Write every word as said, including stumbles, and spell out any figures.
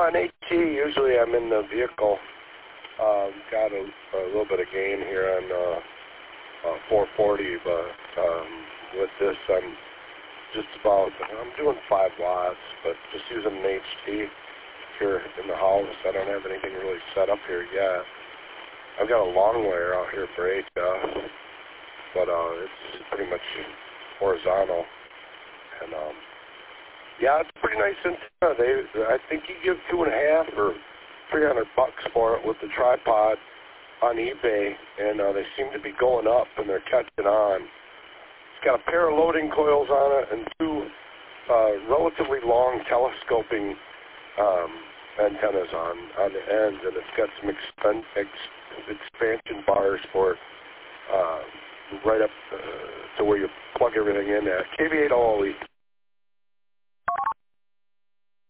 on AT. Usually I'm in the vehicle. Um, got a, a little bit of gain here on uh, uh, four forty, but um, with this I'm just about, I'm doing five watts, but just using an H T here in the house. I don't have anything really set up here yet. I've got a long wire out here for H F, but uh, it's pretty much horizontal. And um, yeah, it's pretty nice antenna. They, I think you give two and a half or three hundred bucks for it with the tripod on eBay, and uh, they seem to be going up, and they're catching on. It's got a pair of loading coils on it and two uh, relatively long telescoping um, antennas on on the ends, and it's got some expen ex expansion bars for uh, right up uh, to where you plug everything in at. K V eight O L E.